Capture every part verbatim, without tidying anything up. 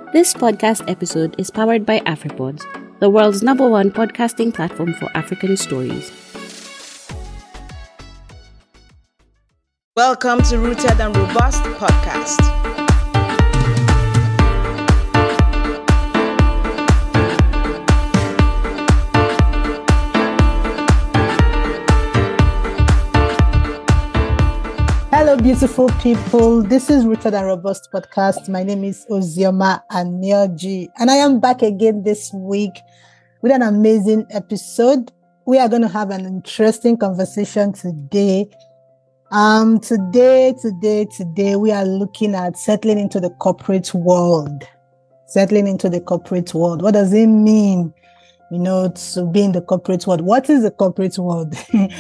This podcast episode is powered by AfriPods, the world's number one podcasting platform for African stories. Welcome to Rooted and Robust Podcast. Hello, beautiful people. This is Rooted and Robust Podcast. My name is Ozioma Anioji, and I am back again this week with an amazing episode. We are going to have an interesting conversation today. Um, today, today, today, we are looking at settling into the corporate world. Settling into the corporate world. What does it mean? You know, to be in the corporate world. What is the corporate world?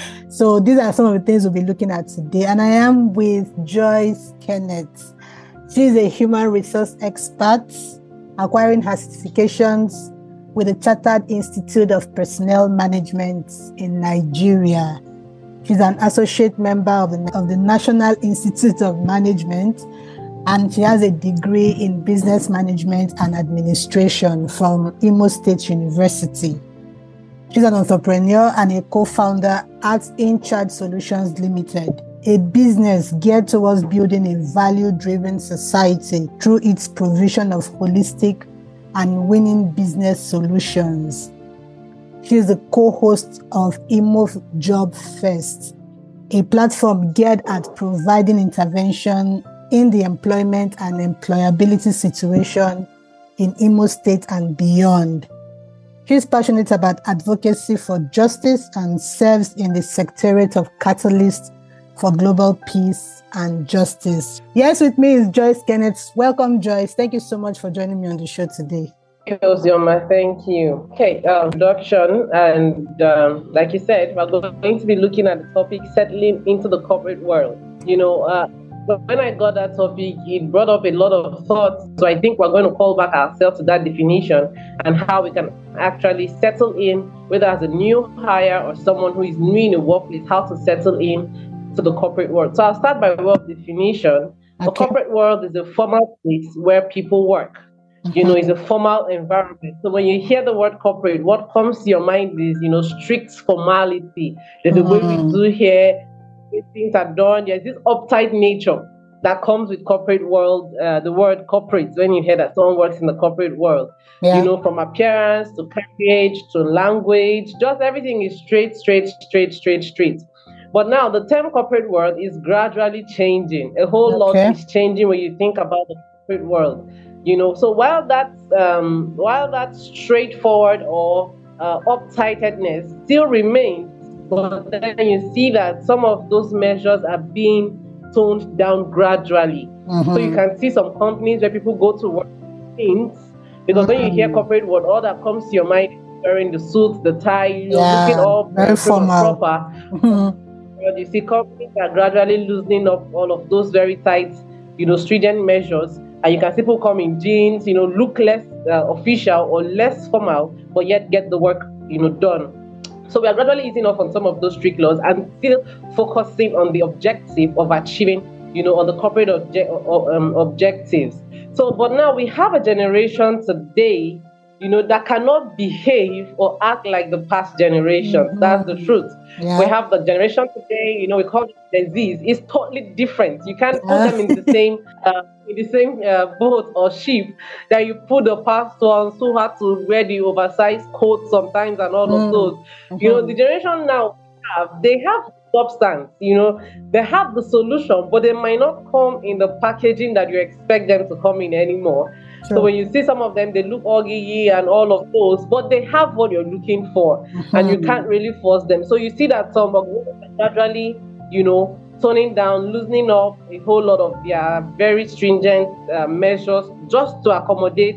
So these are some of the things we'll be looking at today. And I am with Joyce Kenneth. She's a human resource expert, acquiring her certifications with the Chartered Institute of Personnel Management in Nigeria. She's an associate member of the, of the National Institute of Management, and she has a degree in business management and administration from Imo State University. She's an entrepreneur and a co-founder at InCharge Solutions Limited, a business geared towards building a value-driven society through its provision of holistic and winning business solutions. She is the co-host of Imo Job Fest, a platform geared at providing intervention in the employment and employability situation in Imo State and beyond. She is passionate about advocacy for justice and serves in the Secretariat of Catalyst for Global Peace and Justice. Yes, with me is Joyce Kenneth. Welcome, Joyce. Thank you so much for joining me on the show today. Ozioma, thank you. Okay, uh, introduction, and um, like you said, we're going to be looking at the topic settling into the corporate world. You know, uh, when I got that topic, it brought up a lot of thoughts. So I think we're going to call back ourselves to that definition and how we can actually settle in, whether as a new hire or someone who is new in the workplace, how to settle in to the corporate world. So I'll start by way of definition. Okay. The corporate world is a formal place where people work. You know, it's a formal environment. So when you hear the word corporate, what comes to your mind is, you know, strict formality. There's a way we do here, things are done. There's this uptight nature that comes with corporate world. Uh, the word corporate, when you hear that someone works in the corporate world, yeah. You know, from appearance to carriage to language, just everything is straight, straight, straight, straight, straight. But now the term corporate world is gradually changing. A whole okay. lot is changing when you think about the corporate world. You know, so while that's um, while that straightforward or uh, uptightedness still remains, but then you see that some of those measures are being toned down gradually. Mm-hmm. So you can see some companies where people go to work things, because mm-hmm. when you hear corporate world, all that comes to your mind is wearing the suit, the tie, you know, yeah, looking all very formal. proper. Mm-hmm. But you see companies are gradually loosening up all of those very tight, you know, stringent measures. And you can see people come in jeans, you know, look less uh, official or less formal, but yet get the work, you know, done. So we are gradually easing off on some of those strict laws and still focusing on the objective of achieving, you know, on the corporate obje- um, objectives. So, but now we have a generation today, you know, that cannot behave or act like the past generations. Mm-hmm. That's the truth. Yeah. We have the generation today, you know, we call it disease. It's totally different. You can't put them in the same uh, in the same uh, boat or ship that you put the past ones who had to wear the oversized coats sometimes and all mm. of those. Mm-hmm. You know, the generation now have they have substance. You know, they have the solution, but they might not come in the packaging that you expect them to come in anymore. Sure. So when you see some of them, they look oggy and all of those, but they have what you're looking for, mm-hmm. and you can't really force them. So you see that some are gradually, you know, toning down, loosening up a whole lot of their very stringent uh, measures just to accommodate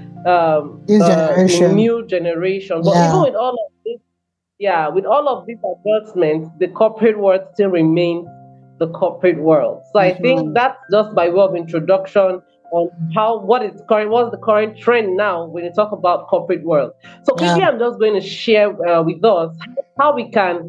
um, this uh, generation. the new generation. But yeah. even with all of this, yeah, with all of these adjustments, the corporate world still remains the corporate world. So mm-hmm. I think that's just by way of introduction on how what is current, what's the current trend now when you talk about corporate world. So quickly, yeah. I'm just going to share uh, with us how we can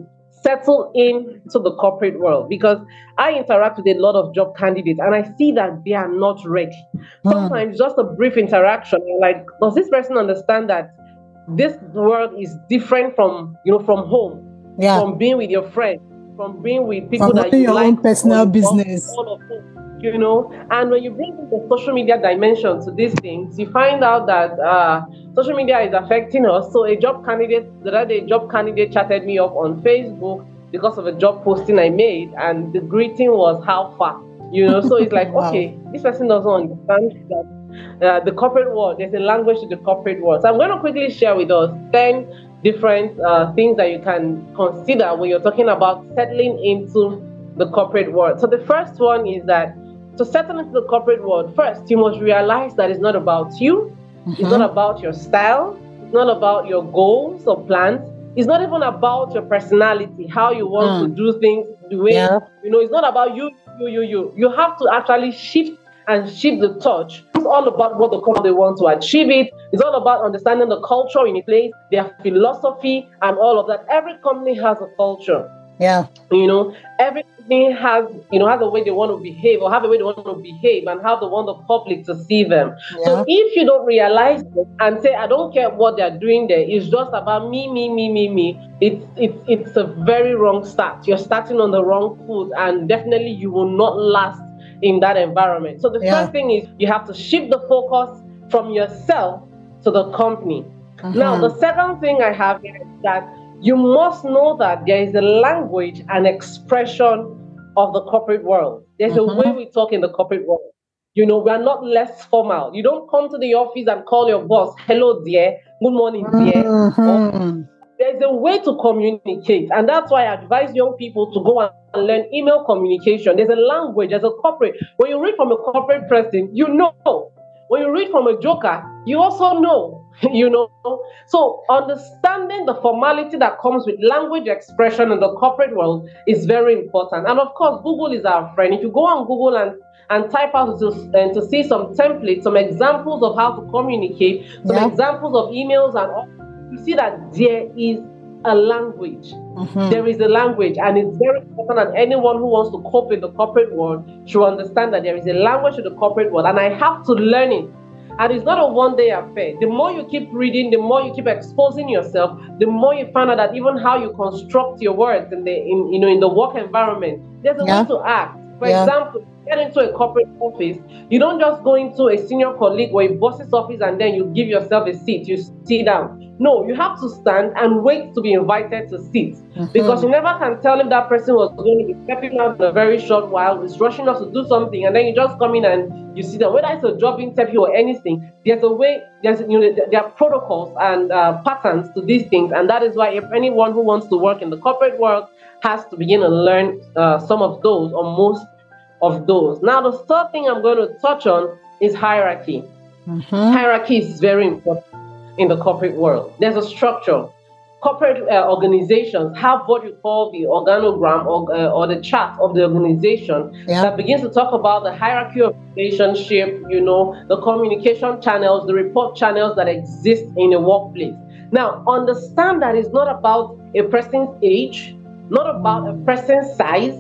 settle into the corporate world, because I interact with a lot of job candidates and I see that they are not ready. Sometimes just a brief interaction, you're like, does this person understand that this world is different from, you know, from home, Yeah. from being with your friends, from being with people From that running you your like, own personal all- business. all of them, you know? And when you bring in the social media dimension to these things, you find out that uh, social media is affecting us. So a job candidate, the other day, a job candidate chatted me up on Facebook because of a job posting I made, and the greeting was, how far? You know, so it's like, Wow. okay, this person doesn't understand that uh, the corporate world, there's a language to the corporate world. So I'm going to quickly share with us ten different uh, things that you can consider when you're talking about settling into the corporate world. So the first one is that to settle into the corporate world, first, you must realize that it's not about you. It's not about your style. It's not about your goals or plans. It's not even about your personality, how you want Mm. to do things, the way, Yeah. you know, it's not about you, you, you, you. You have to actually shift and shift the touch. It's all about what the company want to achieve it. It's all about understanding the culture in a place, their philosophy, and all of that. Every company has a culture. Yeah. You know, every company has, you know, has a way they want to behave, or have a way they want to behave, and how they want the public to see them. Yeah. So if you don't realize it and say, I don't care what they're doing there, it's just about me, me, me, me, me, it's it's it's a very wrong start. You're starting on the wrong foot, and definitely you will not last in that environment. So the Yeah. first thing is you have to shift the focus from yourself to the company. Now, the second thing I have here is that you must know that there is a language and expression of the corporate world. There's a way we talk in the corporate world. You know, we are not less formal. You don't come to the office and call your boss, hello, dear, good morning, dear. Mhm. There's a way to communicate, and that's why I advise young people to go and learn email communication. There's a language, there's a corporate. When you read from a corporate person, you know. When you read from a joker, you also know. You know, so understanding the formality that comes with language expression in the corporate world is very important. And of course, Google is our friend. If you go on Google and and type out to, and to see some templates, some examples of how to communicate, some Yeah. examples of emails, and all, you see that there is a language. Mhm. There is a language, and it's very important that anyone who wants to cope in the corporate world should understand that there is a language to the corporate world, and I have to learn it. And it's not a one-day affair. The more you keep reading, the more you keep exposing yourself, the more you find out that even how you construct your words in the in you know in the work environment, there's a Yeah. way to act. For Yeah. example, you get into a corporate office, you don't just go into a senior colleague or a boss's office and then you give yourself a seat, you sit down. No, you have to stand and wait to be invited to sit. Because you never can tell if that person was going to be stepping out in a very short while, is rushing us to do something, and then you just come in and you sit down. Whether it's a job interview or anything, there's a way, there's you know there are protocols and uh, patterns to these things, and that is why if anyone who wants to work in the corporate world has to begin to learn uh, some of those or most of those. Now, the third thing I'm going to touch on is hierarchy. Hierarchy is very important in the corporate world. There's a structure. Corporate uh, organizations have what you call the organogram or, uh, or the chart of the organization Yeah. that begins to talk about the hierarchy of relationship, you know, the communication channels, the report channels that exist in a workplace. Now, understand that it's not about a person's age, not about a person's size.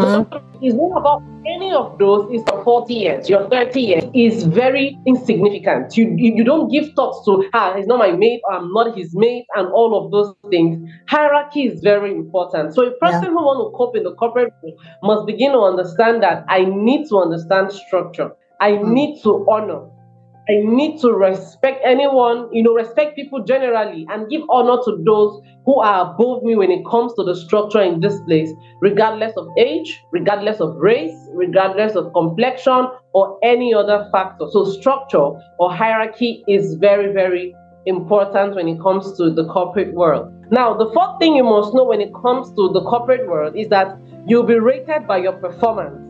It's not about any of those. It's your forty years, your thirty years is very insignificant. You, you you don't give thoughts to, ah, he's not my mate, or I'm not his mate, and all of those things. Hierarchy is very important. So a person Yeah. who wants to cope in the corporate world must begin to understand that I need to understand structure. I need to honor. I need to respect anyone, you know, respect people generally, and give honor to those who are above me when it comes to the structure in this place, regardless of age, regardless of race, regardless of complexion, or any other factor. So structure or hierarchy is very, very important when it comes to the corporate world. Now, the fourth thing you must know when it comes to the corporate world is that you'll be rated by your performance.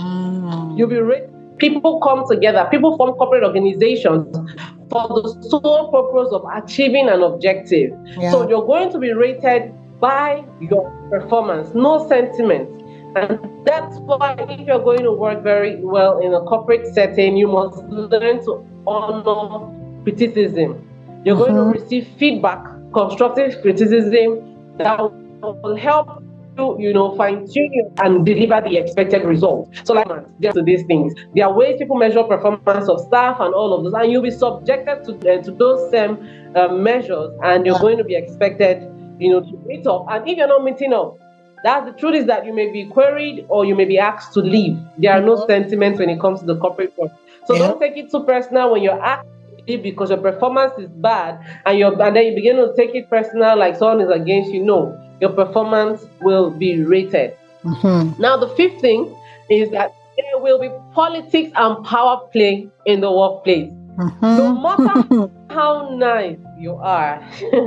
You'll be rated. People come together, people form corporate organizations for the sole purpose of achieving an objective. Yeah. So you're going to be rated by your performance, no sentiment. And that's why if you're going to work very well in a corporate setting, you must learn to honor criticism. You're going to receive feedback, constructive criticism that will help you know, fine tune and deliver the expected result. So, like, there to these things, there are ways people measure performance of staff and all of those, and you'll be subjected to uh, to those same uh, measures, and you're yeah. going to be expected, you know, to meet up. And if you're not meeting up, that's the truth is that you may be queried or you may be asked to leave. There are no sentiments when it comes to the corporate world. So yeah. don't take it too personal when you're asked to leave because your performance is bad, and you're and then you begin to take it personal like someone is against you. No. Your performance will be rated. Mm-hmm. Now, the fifth thing is that there will be politics and power play in the workplace. Mm-hmm. No matter how nice you are,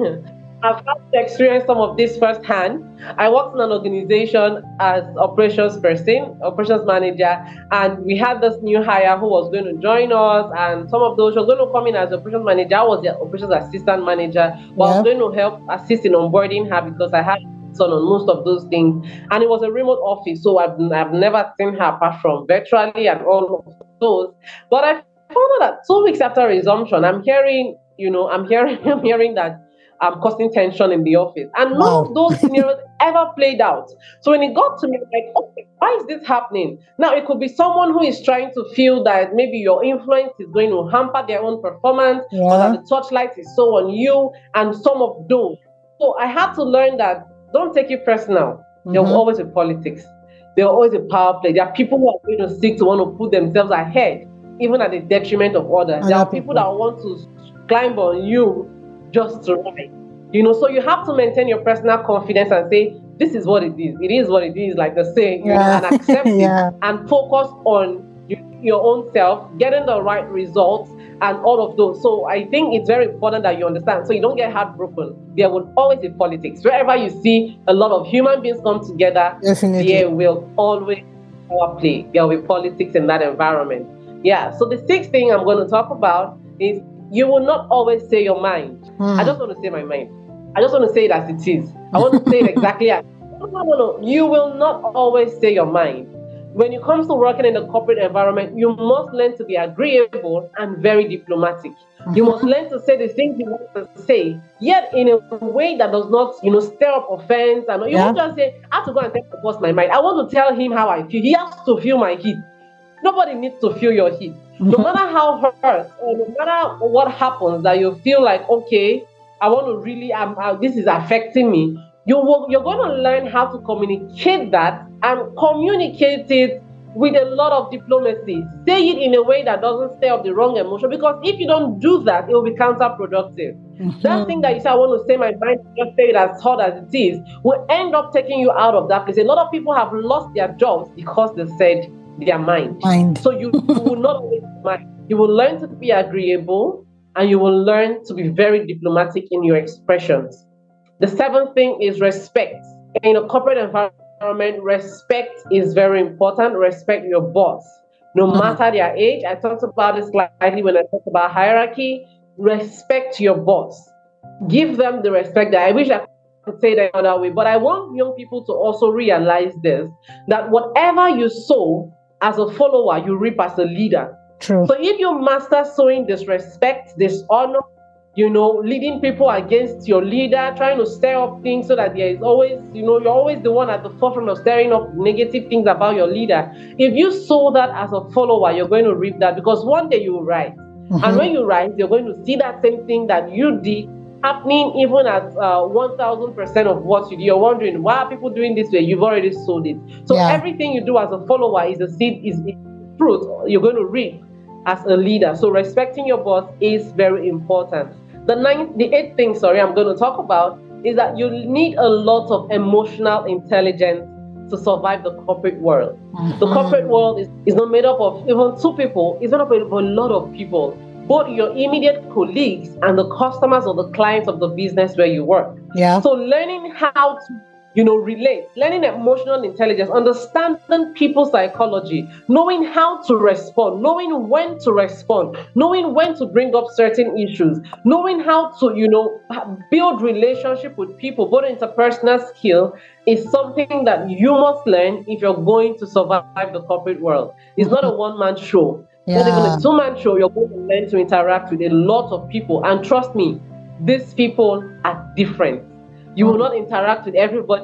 I've had to experience some of this firsthand. I worked in an organization as operations person, operations manager, and we had this new hire who was going to join us, and some of those who were going to come in as operations manager. I was the operations assistant manager, but yeah. I was going to help assist in onboarding her because I had son on most of those things, and it was a remote office, so I've, I've never seen her apart from virtually and all of those. But I found out that two weeks after resumption, I'm hearing, you know, I'm hearing, I'm hearing that I'm causing tension in the office. And none wow. of those scenarios ever played out. So when it got to me, like, okay, why is this happening? Now, it could be someone who is trying to feel that maybe your influence is going to hamper their own performance, yeah. or that the torchlight is so on you, and some of those. So I had to learn that don't take it personal. Mm-hmm. There will always be politics. There will always be power play. There are people who are going to seek to want to put themselves ahead, even at the detriment of others. There are people that want to climb on you just to ride. You know, so you have to maintain your personal confidence and say, this is what it is. It is what it is, like the saying, you yeah. know, and accept yeah. it and focus on you, your own self, getting the right results and all of those. So I think it's very important that you understand. So you don't get heartbroken. There will always be politics. Wherever you see a lot of human beings come together, Definitely. there will always be power play. There will be politics in that environment. Yeah. So the sixth thing I'm going to talk about is you will not always say your mind. Hmm. I just want to say my mind. I just want to say it as it is. I want to say it exactly as no, no, no, no. You will not always say your mind. When it comes to working in the corporate environment, you must learn to be agreeable and very diplomatic. You must learn to say the things you want to say, yet in a way that does not, you know, stir up offense. And you yeah. won't just say, I have to go and tell the boss my mind. I want to tell him how I feel. He has to feel my heat. Nobody needs to feel your heat. No matter how hurt or no matter what happens, that you feel like, okay, I want to really, um, uh, this is affecting me. You will, you're going to learn how to communicate that and communicate it with a lot of diplomacy. Say it in a way that doesn't stir up the wrong emotion, because if you don't do that, it will be counterproductive. Mm-hmm. That thing that you say, I want to say my mind, just say it as hard as it is, will end up taking you out of that place. A lot of people have lost their jobs because they said their mind. mind. So you, you will not always mind. You will learn to be agreeable, and you will learn to be very diplomatic in your expressions. The seventh thing is respect. In a corporate environment, respect is very important. Respect your boss, no mm-hmm. matter their age. I talked about this slightly when I talked about hierarchy. Respect your boss. Give them the respect that I wish I could say that another way. But I want young people to also realize this, that whatever you sow as a follower, you reap as a leader. True. So if you master sowing disrespect, dishonor, you know, leading people against your leader, trying to stir up things so that there is always, you know, you're always the one at the forefront of stirring up negative things about your leader. If you sow that as a follower, you're going to reap that, because one day you will rise. Mm-hmm. And when you rise, you're going to see that same thing that you did happening even at uh, one thousand percent of what you do. You're wondering, why are people doing this way? You've already sowed it. So yeah. everything you do as a follower is a seed, is fruit you're going to reap as a leader. So respecting your boss is very important. The ninth, the eighth thing, sorry, I'm going to talk about is that you need a lot of emotional intelligence to survive the corporate world. Mm-hmm. The corporate world is, is not made up of even two people, it's made up of a lot of people, both your immediate colleagues and the customers or the clients of the business where you work. Yeah. So learning how to, you know, relate, learning emotional intelligence, understanding people's psychology, knowing how to respond, knowing when to respond, knowing when to bring up certain issues, knowing how to, you know, build relationship with people, both interpersonal skill, is something that you must learn if you're going to survive the corporate world. It's not a one-man show. Yeah. It's not even a two-man show. You're going to learn to interact with a lot of people. And trust me, these people are different. You will not interact with everybody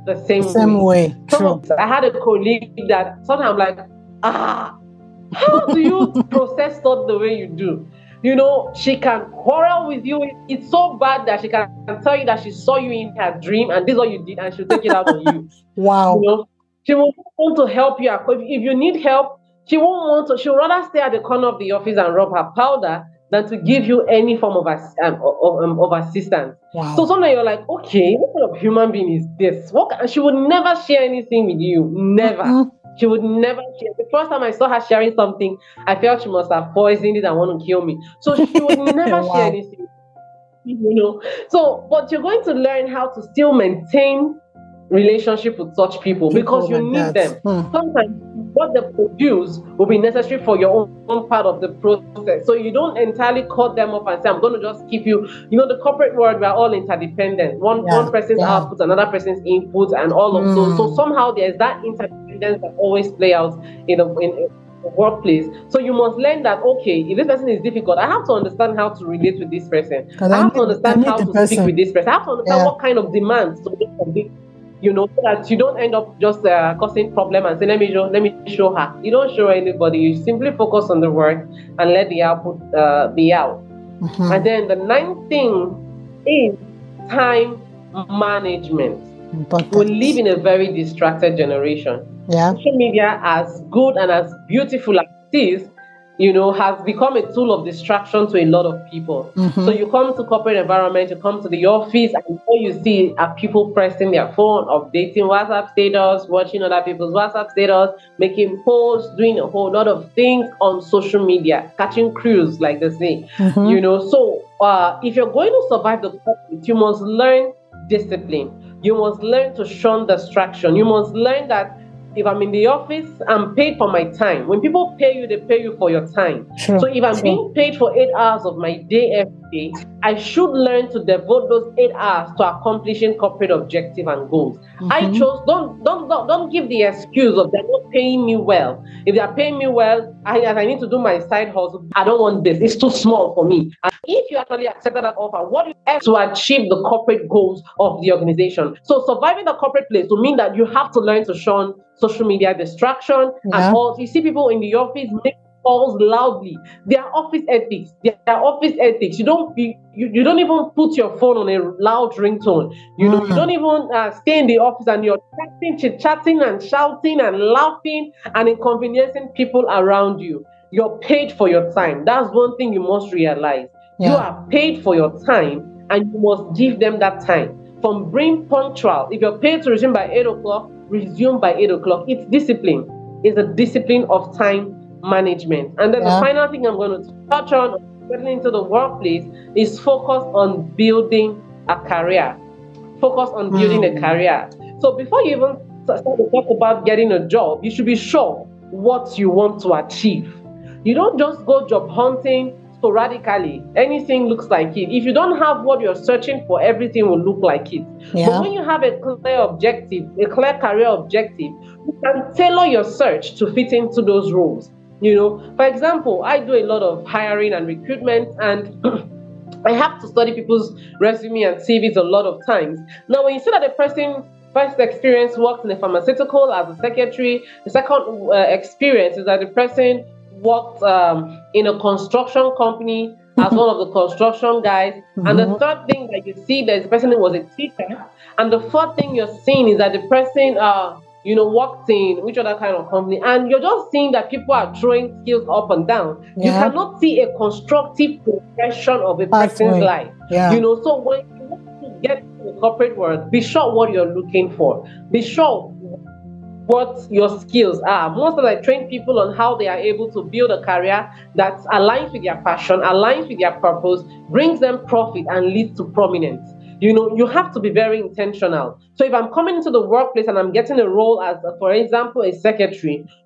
the same, the same way. way. True. So I had a colleague that sometimes I'm like, ah, how do you process thought the way you do? You know, she can quarrel with you. It's so bad that she can tell you that she saw you in her dream and this is what you did, and she'll take it out on you. Wow. You know, she will want to help you. If you need help, she won't want to. She'll rather stay at the corner of the office and rub her powder than to give you any form of um, of, um, of assistance. Wow. So sometimes you're like, okay, what kind of human being is this? What? And she would never share anything with you. Never. Mm-hmm. She would never share. The first time I saw her sharing something, I felt she must have poisoned it and want to kill me. So she would never wow. share anything. You know. So, but you're going to learn how to still maintain relationship with such people, people because you need that. them. Hmm. Sometimes what they produce will be necessary for your own, own part of the process. So you don't entirely cut them off and say, I'm going to just keep you. You know, the corporate world, we're all interdependent. One yeah. one person's yeah. output, another person's input, and all of mm. those. So somehow there's that interdependence that always play out in a, in a workplace. So you must learn that, okay, if this person is difficult, I have to understand how to relate with this person. I have to understand how to person. speak with this person. I have to understand yeah. what kind of demands to make from this. You know, so that you don't end up just uh, causing problem and say, let me show, let me show her. You don't show anybody. You simply focus on the work and let the output uh, be out. Mm-hmm. And then the ninth thing is time management. Important. We live in a very distracted generation. Yeah. Social media, as good and as beautiful as it is, you know, has become a tool of distraction to a lot of people. Mm-hmm. So you come to corporate environment, you come to the office, and all you see are people pressing their phone, updating WhatsApp status, watching other people's WhatsApp status, making posts, doing a whole lot of things on social media, catching crews, like they say. Mm-hmm. You know, so uh, if you're going to survive the corporate, you must learn discipline. You must learn to shun distraction. You must learn that if I'm in the office, I'm paid for my time. When people pay you, they pay you for your time. True, so if I'm true. being paid for eight hours of my day every day, I should learn to devote those eight hours to accomplishing corporate objective and goals. Mm-hmm. I chose, don't, don't, don't, don't give the excuse of they're not paying me well. If they're paying me well, I, I need to do my side hustle. I don't want this. It's too small for me. And if you actually accepted that offer, what do you have to achieve the corporate goals of the organization? So surviving the corporate place will mean that you have to learn to shun social media distraction yeah. and all. You see people in the office make calls loudly. Their office ethics, their, their office ethics. You don't you, you don't even put your phone on a loud ringtone. You know, mm-hmm. you don't even uh, stay in the office and you're chatting, chit-chatting and shouting and laughing and inconveniencing people around you. You're paid for your time. That's one thing you must realize. Yeah. You are paid for your time and you must give them that time. From being punctual, if you're paid to resume by eight o'clock, resume by eight o'clock. It's discipline. It's a discipline of time management. And then yeah. the final thing I'm going to touch on, getting into the workplace, is focus on building a career. Focus on building mm. a career. So before you even start to talk about getting a job, you should be sure what you want to achieve. You don't just go job hunting sporadically. Anything looks like it. If you don't have what you're searching for, everything will look like it. Yeah. But when you have a clear objective, a clear career objective, you can tailor your search to fit into those roles. You know, for example, I do a lot of hiring and recruitment, and I have to study people's resume and C Vs a lot of times. Now, when you see that a person first experience worked in a pharmaceutical as a secretary, the second uh, experience is that the person worked um, in a construction company as one of the construction guys. Mm-hmm. And the third thing that you see that the person was a teacher. And the fourth thing you're seeing is that the person, uh, you know, worked in which other kind of company. And you're just seeing that people are throwing skills up and down. Yeah. You cannot see a constructive progression of a That's person's right. life. Yeah. You know, so when you want to get to the corporate world, be sure what you're looking for. Be sure what your skills are. Most of I train people on how they are able to build a career that aligns with their passion, aligns with their purpose, brings them profit and leads to prominence. You know, you have to be very intentional. So if I'm coming into the workplace and I'm getting a role as, for example, a secretary,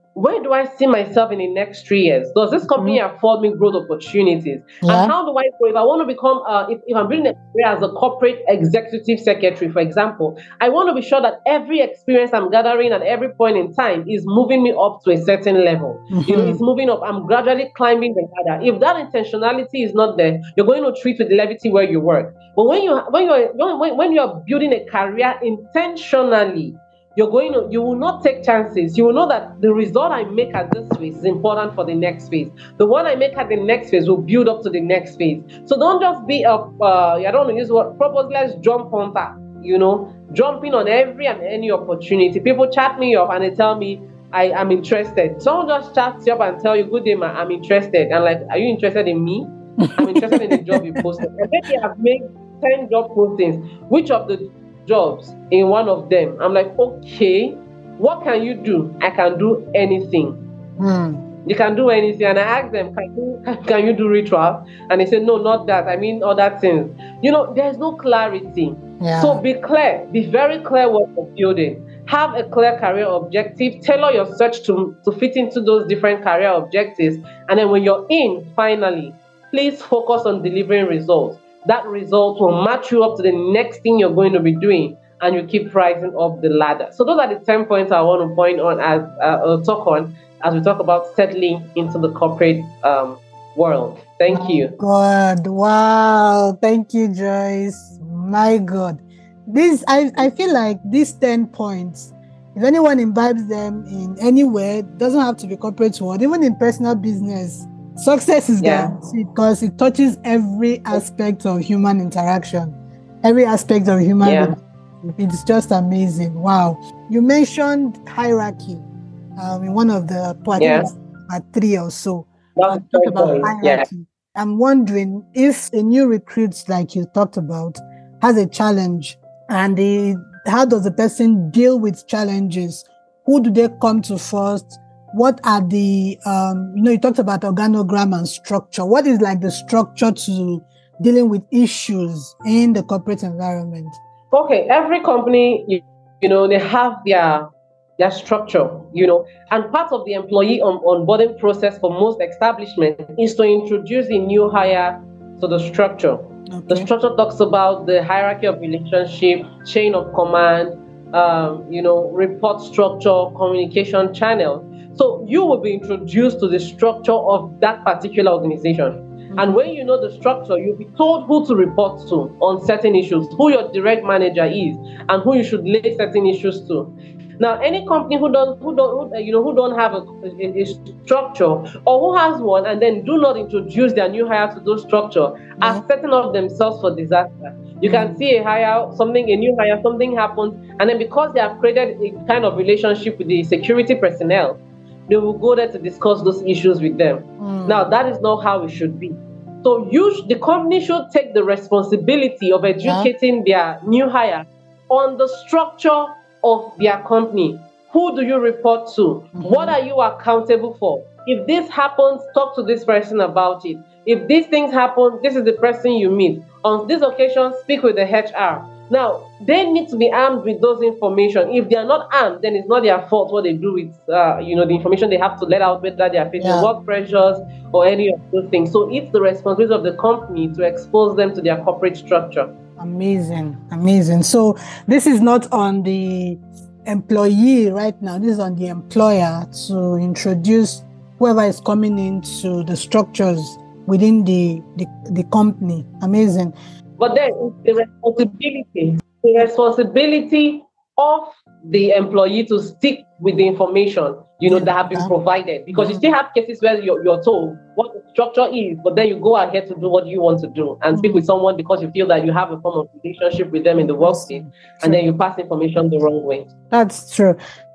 where do I see myself in the next three years? Does this company mm-hmm. afford me growth opportunities? Yeah. And how do I grow? If I want to become, uh, if, if I'm building a career as a corporate executive secretary, for example, I want to be sure that every experience I'm gathering at every point in time is moving me up to a certain level. Mm-hmm. You know, it's moving up. I'm gradually climbing the ladder. If that intentionality is not there, you're going to treat with levity where you work. But when you when you're when, when you're building a career intentionally, you're going to, you will not take chances. You will know that the result I make at this phase is important for the next phase. The one I make at the next phase will build up to the next phase. So don't just be a, uh, I don't want to use the word purposeless jump hunter, you know, jumping on every and any opportunity. People chat me up and they tell me, I am interested. Someone just chats you up and tell you, good day, man, I'm interested. And like, are you interested in me? I'm interested in the job you posted. And then they have made ten job postings. Which of the jobs in one of them? I'm like, okay, what can you do? I can do anything. Hmm. You can do anything. And I asked them, can you, can you do ritual? And they said, no, not that. I mean other things. You know, there's no clarity. Yeah. So be clear. Be very clear what you're building. Have a clear career objective. Tailor your search to, to fit into those different career objectives. And then when you're in, finally, please focus on delivering results. That result will match you up to the next thing you're going to be doing, and you keep rising up the ladder. So those are the ten points I want to point on as uh, uh, talk on as we talk about settling into the corporate um, world. Thank My you. God, wow! Thank you, Joyce. My God, this I I feel like these ten points. If anyone imbibes them in anywhere, doesn't have to be corporate world, even in personal business. Success is Yeah. guaranteed because it touches every aspect of human interaction, every aspect of human Yeah. relationship. It's just amazing. Wow. You mentioned hierarchy um, in one of the points, Yeah. at three or so. That's Uh, talk the about point. Yeah. hierarchy. I'm wondering if a new recruit, like you talked about, has a challenge, and they, how does the person deal with challenges? Who do they come to first? What are the, um, you know, you talked about organogram and structure. What is like the structure to dealing with issues in the corporate environment? Okay, every company, you, you know, they have their their structure, you know, and part of the employee on, onboarding process for most establishments is to introduce a new hire to the structure. Okay. The structure talks about the hierarchy of relationship, chain of command, um, you know, report structure, communication channel. So you will be introduced to the structure of that particular organization. Mm-hmm. And when you know the structure, you'll be told who to report to on certain issues, who your direct manager is, and who you should lay certain issues to. Now, any company who don't, who don't, who, you know, who don't have a, a, a structure, or who has one and then do not introduce their new hire to those structure, mm-hmm. are setting up themselves for disaster. You mm-hmm. can see a hire, something, a new hire, something happens, and then because they have created a kind of relationship with the security personnel, they will go there to discuss those issues with them. Mm. Now, that is not how it should be. So you, sh- the company should take the responsibility of educating yeah. their new hire on the structure of their company. Who do you report to? Mm-hmm. What are you accountable for? If this happens, talk to this person about it. If these things happen, this is the person you meet. On this occasion, speak with the H R. Now, they need to be armed with those information. If they are not armed, then it's not their fault what they do with, uh, you know, the information they have to let out, whether they are facing yeah. work pressures or any of those things. So it's the responsibility of the company to expose them to their corporate structure. Amazing, amazing. So this is not on the employee right now. This is on the employer to introduce whoever is coming into the structures within the, the, the company. Amazing. But then it's the responsibility, the responsibility of the employee to stick with the information, you know, yeah. that have been provided. Because mm-hmm. you still have cases where you're, you're told what the structure is, but then you go ahead to do what you want to do and mm-hmm. speak with someone because you feel that you have a form of relationship with them in the workspace, and then you pass information the wrong way. That's true.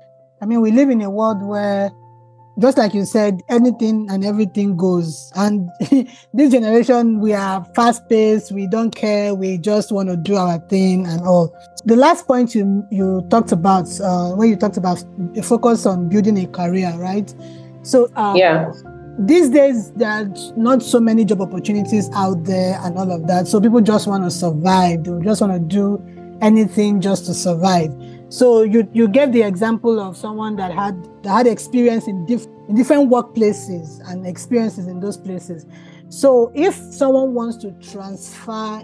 I mean, we live in a world where, just like you said, anything and everything goes. And this generation, we are fast-paced. We don't care. We just want to do our thing and all. The last point you you talked about, uh, when you talked about focus on building a career, right? So uh, yeah, these days there are not so many job opportunities out there and all of that. So people just want to survive. They just want to do anything just to survive. So you you gave the example of someone that had that had experience in, diff, in different workplaces and experiences in those places. So if someone wants to transfer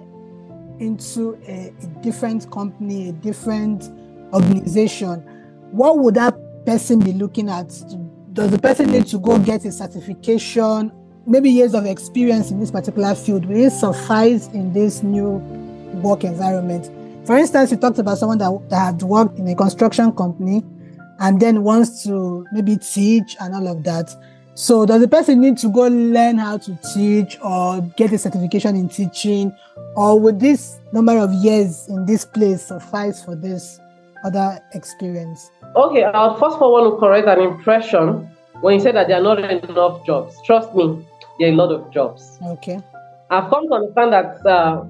into a, a different company, a different organization, what would that person be looking at? Does the person need to go get a certification, maybe years of experience in this particular field? Will it suffice in this new work environment? For instance, you talked about someone that, that had worked in a construction company and then wants to maybe teach and all of that. So does the person need to go learn how to teach or get a certification in teaching, or would this number of years in this place suffice for this other experience? Okay, I first of all want to correct an impression when you said that there are not enough jobs. Trust me, there are a lot of jobs. Okay. I've come to understand that uh,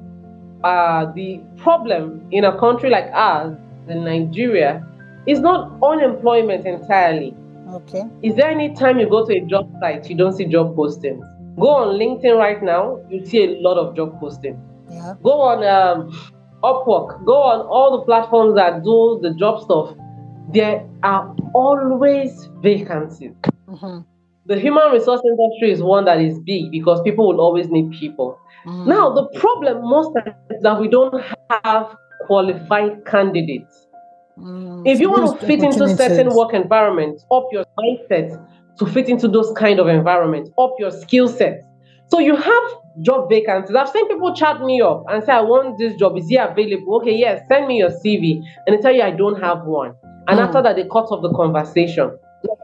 uh, the problem in a country like ours, in Nigeria, is not unemployment entirely. Okay. Is there any time you go to a job site, you don't see job postings? Go on LinkedIn right now, you see a lot of job postings. Yeah. Go on um, Upwork, go on all the platforms that do the job stuff. There are always vacancies. Mm-hmm. The human resource industry is one that is big because people will always need people. Mm. Now, the problem most times is that we don't have qualified candidates. Mm. If you want to fit into certain work environments, up your mindset to fit into those kind of environments, up your skill sets. So you have job vacancies. I've seen people chat me up and say, I want this job. Is it available? Okay, yes, send me your C V. And they tell you I don't have one. And mm. after that, they cut off the conversation.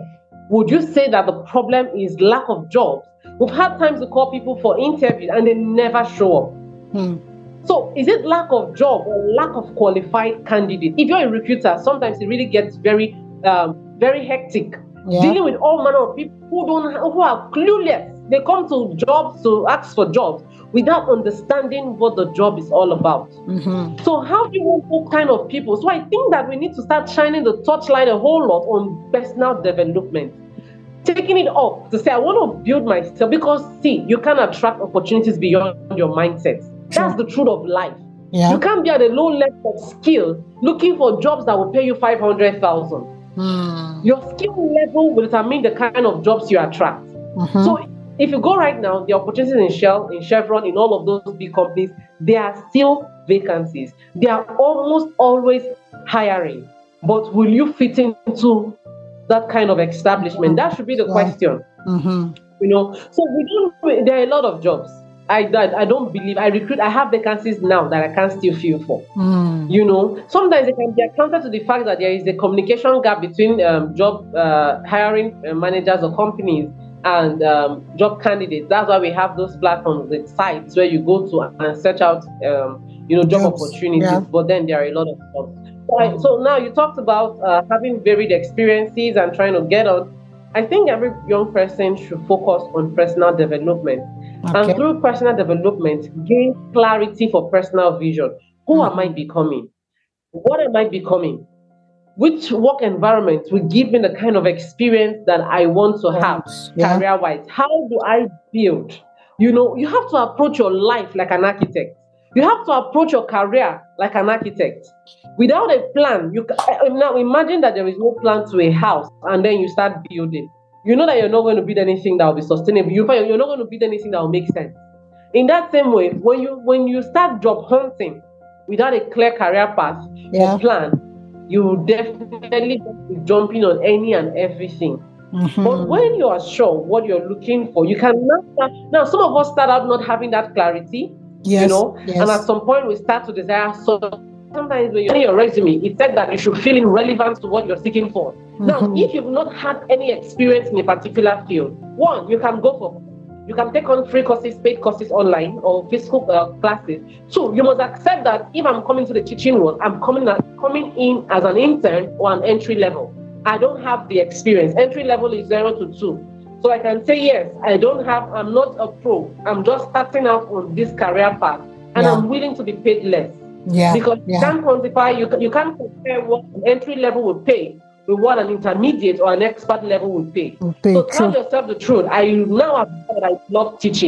Would you say that the problem is lack of jobs? We've had times to call people for interviews and they never show up. Hmm. So is it lack of job or lack of qualified candidates? If you're a recruiter, sometimes it really gets very, um, very hectic. Yeah. Dealing with all manner of people who don't, who are clueless. They come to jobs to ask for jobs without understanding what the job is all about. Mm-hmm. So how do you want those kind of people? So I think that we need to start shining the torchlight a whole lot on personal development. Taking it up to say, I want to build myself, because see, you can attract opportunities beyond your mindset. That's the truth of life. Yeah. You can't be at a low level of skill looking for jobs that will pay you five hundred thousand. Mm. Your skill level will determine the kind of jobs you attract. Mm-hmm. So if you go right now, the opportunities in Shell, in Chevron, in all of those big companies, there are still vacancies. They are almost always hiring. But will you fit into that kind of establishment? That should be the question. Mm-hmm. You know, so we don't. There are a lot of jobs. I, I I don't believe I recruit. I have vacancies now that I can't still fill for. Mm. You know, sometimes it can be accounted to the fact that there is a communication gap between um, job uh, hiring uh, managers or companies and um, job candidates. That's why we have those platforms, the sites where you go to and search out, um, you know, job Jobs. opportunities. Yeah. But then there are a lot of jobs. Right. So now you talked about uh, having varied experiences and trying to get on. I think every young person should focus on personal development. Okay. And through personal development, gain clarity for personal vision. Who mm-hmm. am I becoming? What am I becoming? Which work environment will give me the kind of experience that I want to have yeah. career-wise? How do I build? You know, you have to approach your life like an architect. You have to approach your career like an architect. Without a plan, you can, now imagine that there is no plan to a house and then you start building. You know that you're not going to build anything that will be sustainable. You find you're not going to build anything that will make sense. In that same way, when you when you start job hunting without a clear career path yeah. or plan, you will definitely be jumping on any and everything. Mm-hmm. But when you are sure what you're looking for, you can now start. Now, some of us start out not having that clarity. Yes, you know, yes. And at some point we start to desire. So sometimes when you're in your resume, it said that you should feel irrelevant to what you're seeking for. Mm-hmm. Now, if you've not had any experience in a particular field, one, you can go for, you can take on free courses, paid courses online or physical uh, classes. Two, you must accept that if I'm coming to the teaching world, I'm coming at, coming in as an intern or an entry level. I don't have the experience. Entry level is zero to two. So I can say, yes, I don't have, I'm not a pro. I'm just starting out on this career path and yeah. I'm willing to be paid less. Yeah. Because yeah. you can't quantify, you, you can't compare what an entry level would pay with what an intermediate or an expert level would pay. Okay, so tell true. yourself the truth. I now have that I love teaching.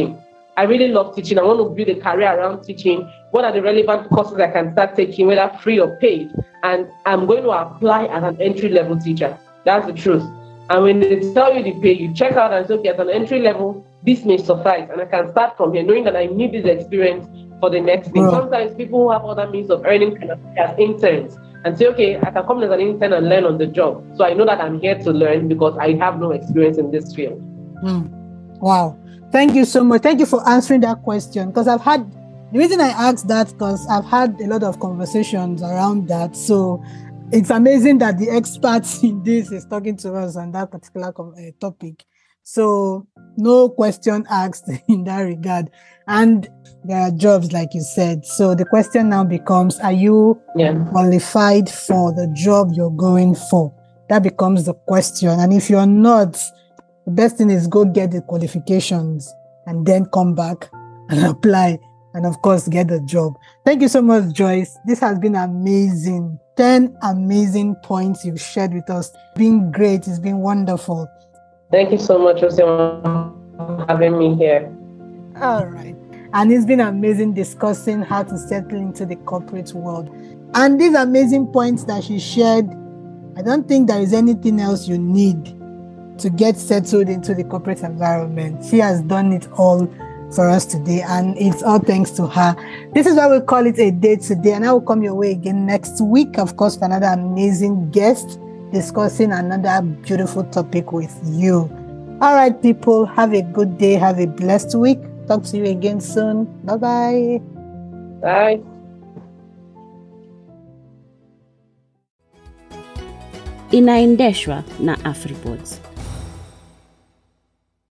I really love teaching. I want to build a career around teaching. What are the relevant courses I can start taking, whether free or paid? And I'm going to apply as an entry-level teacher. That's the truth. And when they tell you the pay, you check out and say, okay, at an entry level, this may suffice. And I can start from here, knowing that I need this experience for the next thing. Yeah. Sometimes people who have other means of earning can apply as interns and say, okay, I can come as an intern and learn on the job. So I know that I'm here to learn because I have no experience in this field. Mm. Wow. Thank you so much. Thank you for answering that question. Because I've had, the reason I asked that, because I've had a lot of conversations around that. So it's amazing that the expert in this is talking to us on that particular uh, topic. So no question asked in that regard. And there are jobs, like you said. So the question now becomes, are you yeah. qualified for the job you're going for? That becomes the question. And if you're not, the best thing is go get the qualifications and then come back and apply and, of course, get the job. Thank you so much, Joyce. This has been amazing. ten amazing points you've shared with us. It's been great. It's been wonderful. Thank you so much, Osioma, for having me here. All right. And it's been amazing discussing how to settle into the corporate world. And these amazing points that she shared, I don't think there is anything else you need to get settled into the corporate environment. She has done it all for us today, and it's all thanks to her. This is why we call it a day today, and I will come your way again next week, of course, for another amazing guest discussing another beautiful topic with you. All right, people, have a good day. Have a blessed week. Talk to you again soon. Bye-bye. Bye. Inaendeshwa na AfriPods.